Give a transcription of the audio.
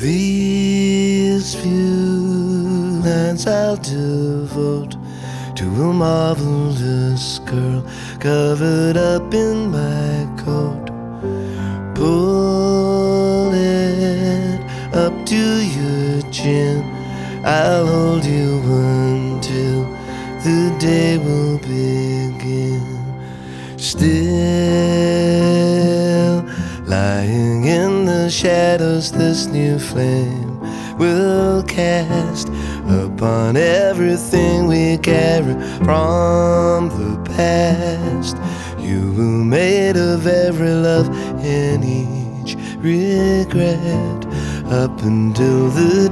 These few lines I'll devote to a marvelous girl covered up in my coat. Pull it up to your chin, I'll hold you until the day will begin. Still lying in the shadows, this new flame will cast upon everything we carry from the past. You were made of every love and each regret, up until the